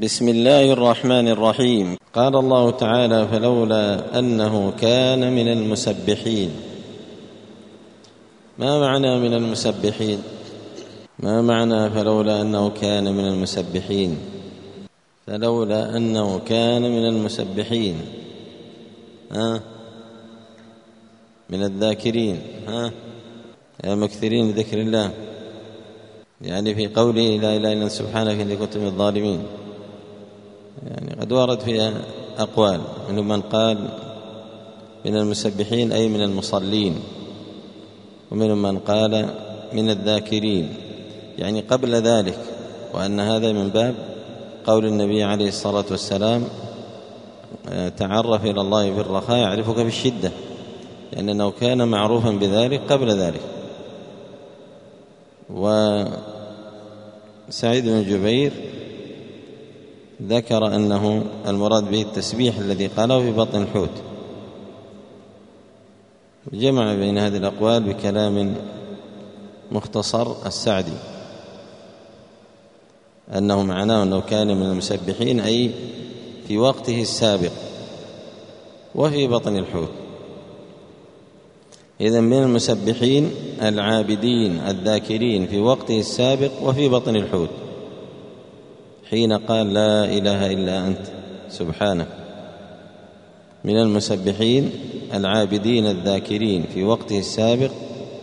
بسم الله الرحمن الرحيم. قال الله تعالى: فلولا أنه كان من المسبحين. ما معنى من المسبحين؟ ما معنى فلولا أنه كان من المسبحين؟ فلولا أنه كان من المسبحين من الذاكرين مكثرين ذكر الله، يعني في قوله لا إله إلا أنت سبحانك إني كنت من الظالمين. يعني قد ورد فيها أقوال، منهم من قال من المسبحين أي من المصلين، ومنهم من قال من الذاكرين يعني قبل ذلك، وأن هذا من باب قول النبي عليه الصلاة والسلام: تعرف إلى الله في الرخاء يعرفك في الشدة، لأنه كان معروفا بذلك قبل ذلك. وسعيد بن جبير ذكر أنه المراد به التسبيح الذي قاله في بطن الحوت، جمع بين هذه الأقوال بكلام مختصر السعدي، أنه معناه أنه كان من المسبحين أي في وقته السابق وفي بطن الحوت. إذن من المسبحين العابدين الذاكرين في وقته السابق وفي بطن الحوت، حين قال لا إله إلا أنت سبحانك. من المسبحين العابدين الذاكرين في وقته السابق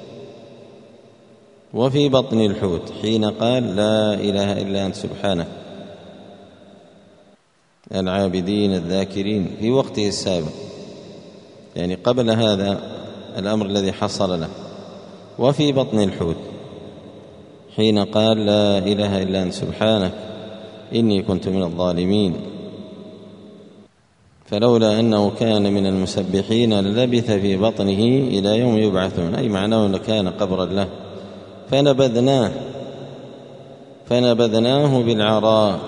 وفي بطن الحوت، حين قال لا إله إلا أنت سبحانك. العابدين الذاكرين في وقته السابق، يعني قبل هذا الأمر الذي حصل له، وفي بطن الحوت حين قال لا إله إلا أنت سبحانك إني كنت من الظالمين. فلولا أنه كان من المسبحين للبث في بطنه إلى يوم يبعثون، أي معناه أنه كان قبرا له. فنبذناه بالعراء.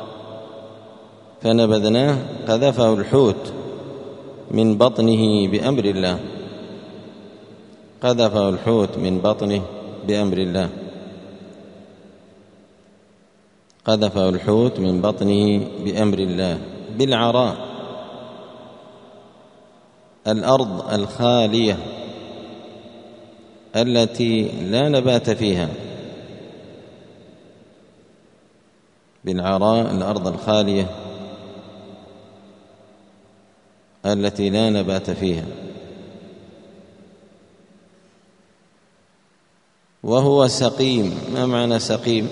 فنبذناه قذفه الحوت من بطنه بأمر الله، قذفه الحوت من بطنه بأمر الله، قذفه الحوت من بطنه بأمر الله. بالعراء الأرض الخالية التي لا نبات فيها. بالعراء الأرض الخالية التي لا نبات فيها. وهو سقيم. ما معنى سقيم؟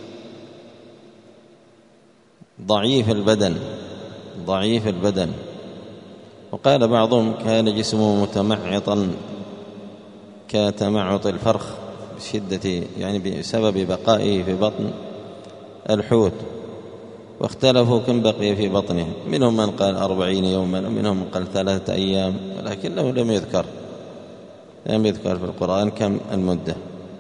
ضعيف البدن، ضعيف البدن. وقال بعضهم كان جسمه متمعطا كتمعط الفرخ بشدة، يعني بسبب بقائه في بطن الحوت. واختلفوا كم بقي في بطنه، منهم من قال 40 يوما، ومنهم من قال 3 أيام، ولكنه لم يذكر في القرآن كم المدة.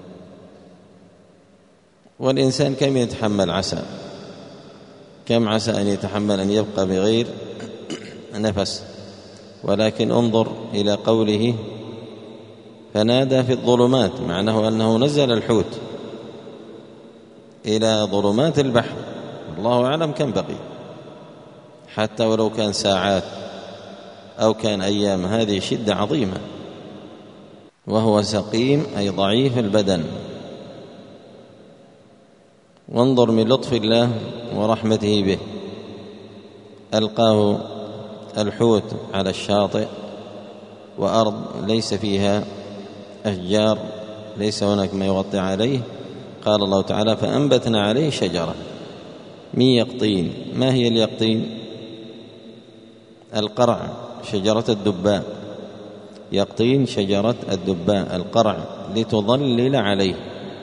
والإنسان كم يتحمل عسى؟ كم عسى أن يتحمل أن يبقى بغير نفس؟ ولكن انظر إلى قوله فنادى في الظلمات، معناه أنه نزل الحوت إلى ظلمات البحر، الله أعلم كم بقي، حتى ولو كان ساعات أو كان أيام، هذه شدة عظيمة. وهو سقيم أي ضعيف البدن. وانظر من لطف الله ورحمته به، ألقاه الحوت على الشاطئ، وأرض ليس فيها أشجار، ليس هناك ما يغطي عليه. قال الله تعالى فأنبتنا عليه شجرة من يقطين. ما هي اليقطين؟ القرع، شجرة الدباء. يقطين شجرة الدباء القرع، لتظلل عليه.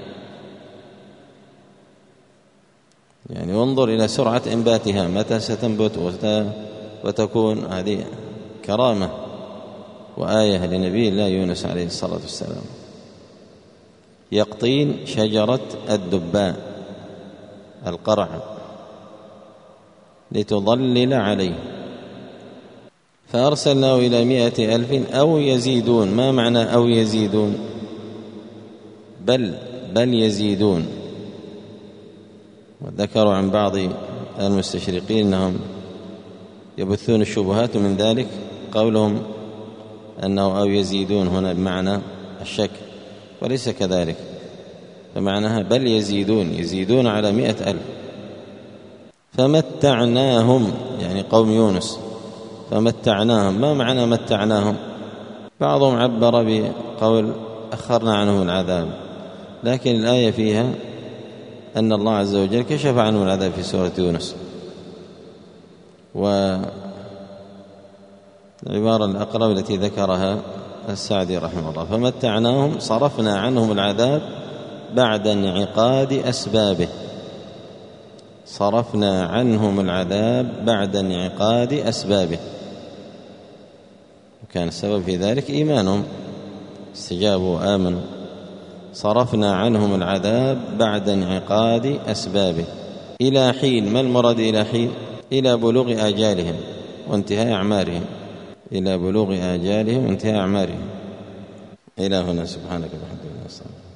يعني وانظر إلى سرعة إنباتها، متى ستنبت وتكون هذه كرامة وآية لنبي الله يونس عليه الصلاة والسلام. يقطين شجرة الدباء القرع لتظلل عليه. فأرسلناه إلى 100,000 أو يزيدون. ما معنى أو يزيدون؟ بل يزيدون. وذكروا عن بعض المستشرقين أنهم يبثون الشبهات، من ذلك قولهم أنه أو يزيدون هنا بمعنى الشك، وليس كذلك، فمعناها بل يزيدون على 100,000. فمتعناهم يعني قوم يونس، فمتعناهم، ما معنى متعناهم؟ بعضهم عبر بقول أخرنا عنهم العذاب، لكن الآية فيها أن الله عز وجل كشف عنهم العذاب في سورة يونس. والعبارة الأقرب التي ذكرها السعدي رحمه الله: فمتعناهم صرفنا عنهم العذاب بعد انعقاد أسبابه. صرفنا عنهم العذاب بعد انعقاد أسبابه، وكان السبب في ذلك إيمانهم، استجابوا وآمنوا. صرفنا عنهم العذاب بعد انعقاد أسبابه إلى حين. ما المراد إلى حين؟ إلى بلوغ آجالهم وانتهاء أعمارهم، إلى بلوغ آجالهم وانتهاء أعمارهم. إلى هنا. سبحانك وبحمدك.